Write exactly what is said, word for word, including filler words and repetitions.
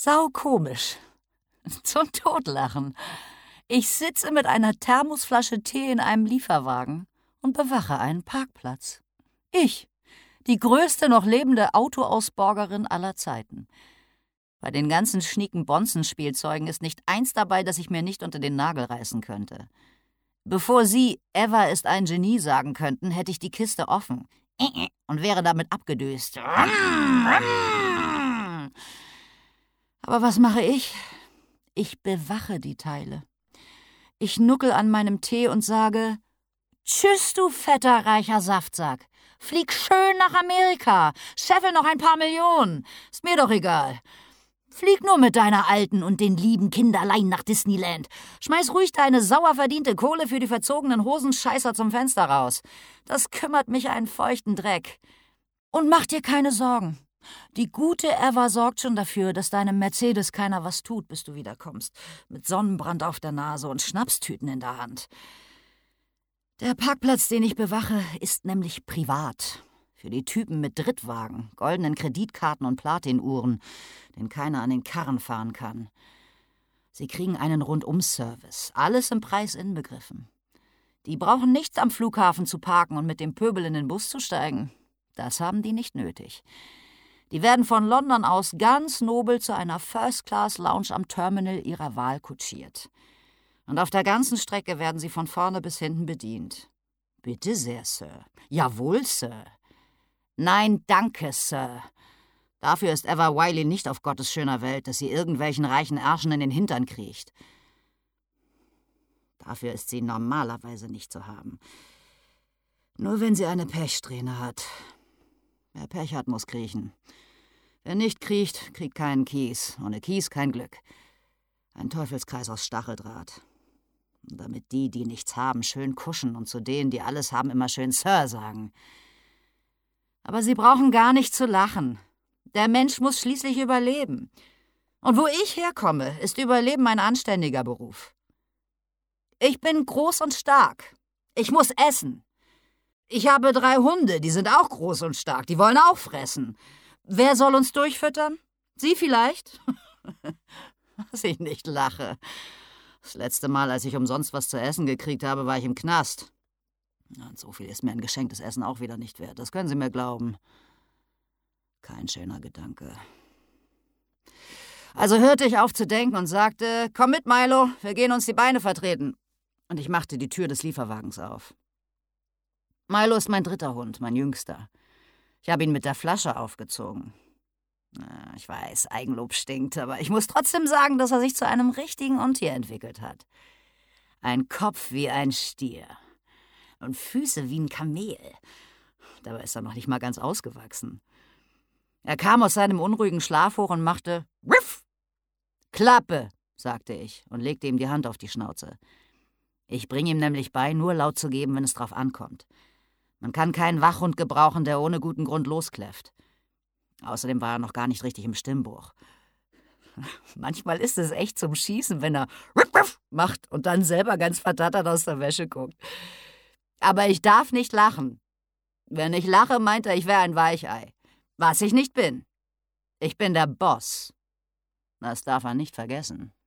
Saukomisch. Zum Totlachen. Ich sitze mit einer Thermosflasche Tee in einem Lieferwagen und bewache einen Parkplatz. Ich, die größte noch lebende Autoausborgerin aller Zeiten. Bei den ganzen schnieken Bonzen-Spielzeugen ist nicht eins dabei, das ich mir nicht unter den Nagel reißen könnte. Bevor Sie Eva ist ein Genie sagen könnten, hätte ich die Kiste offen und wäre damit abgedöst. Aber was mache ich? Ich bewache die Teile. Ich nuckel an meinem Tee und sage: Tschüss, du fetter, reicher Saftsack. Flieg schön nach Amerika. Scheffel noch ein paar Millionen. Ist mir doch egal. Flieg nur mit deiner Alten und den lieben Kinderlein nach Disneyland. Schmeiß ruhig deine sauer verdiente Kohle für die verzogenen Hosenscheißer zum Fenster raus. Das kümmert mich einen feuchten Dreck. Und mach dir keine Sorgen. Die gute Eva sorgt schon dafür, dass deinem Mercedes keiner was tut, bis du wiederkommst. Mit Sonnenbrand auf der Nase und Schnapstüten in der Hand. Der Parkplatz, den ich bewache, ist nämlich privat. Für die Typen mit Drittwagen, goldenen Kreditkarten und Platinuhren, den keiner an den Karren fahren kann. Sie kriegen einen Rundum-Service, alles im Preis inbegriffen. Die brauchen nichts am Flughafen zu parken und mit dem Pöbel in den Bus zu steigen. Das haben die nicht nötig. Die werden von London aus ganz nobel zu einer First-Class-Lounge am Terminal ihrer Wahl kutschiert. Und auf der ganzen Strecke werden sie von vorne bis hinten bedient. Bitte sehr, Sir. Jawohl, Sir. Nein, danke, Sir. Dafür ist Eva Wiley nicht auf Gottes schöner Welt, dass sie irgendwelchen reichen Ärschen in den Hintern kriecht. Dafür ist sie normalerweise nicht zu haben. Nur wenn sie eine Pechsträhne hat. Wer Pech hat, muss kriechen. Wer nicht kriecht, kriegt keinen Kies. Ohne Kies kein Glück. Ein Teufelskreis aus Stacheldraht. Und damit die, die nichts haben, schön kuschen und zu denen, die alles haben, immer schön Sir sagen. Aber sie brauchen gar nicht zu lachen. Der Mensch muss schließlich überleben. Und wo ich herkomme, ist Überleben ein anständiger Beruf. Ich bin groß und stark. Ich muss essen. Ich habe drei Hunde, die sind auch groß und stark, die wollen auch fressen. Wer soll uns durchfüttern? Sie vielleicht? Dass ich nicht lache. Das letzte Mal, als ich umsonst was zu essen gekriegt habe, war ich im Knast. Und so viel ist mir ein geschenktes Essen auch wieder nicht wert, das können Sie mir glauben. Kein schöner Gedanke. Also hörte ich auf zu denken und sagte: Komm mit, Milo, wir gehen uns die Beine vertreten. Und ich machte die Tür des Lieferwagens auf. Milo ist mein dritter Hund, mein jüngster. Ich habe ihn mit der Flasche aufgezogen. Na, ich weiß, Eigenlob stinkt, aber ich muss trotzdem sagen, dass er sich zu einem richtigen Untier entwickelt hat. Ein Kopf wie ein Stier und Füße wie ein Kamel. Dabei ist er noch nicht mal ganz ausgewachsen. Er kam aus seinem unruhigen Schlaf hoch und machte Riff! Klappe, sagte ich und legte ihm die Hand auf die Schnauze. Ich bringe ihm nämlich bei, nur laut zu geben, wenn es drauf ankommt. Man kann keinen Wachhund gebrauchen, der ohne guten Grund loskläfft. Außerdem war er noch gar nicht richtig im Stimmbuch. Manchmal ist es echt zum Schießen, wenn er Riff, Riff macht und dann selber ganz verdattert aus der Wäsche guckt. Aber ich darf nicht lachen. Wenn ich lache, meint er, ich wäre ein Weichei. Was ich nicht bin. Ich bin der Boss. Das darf er nicht vergessen.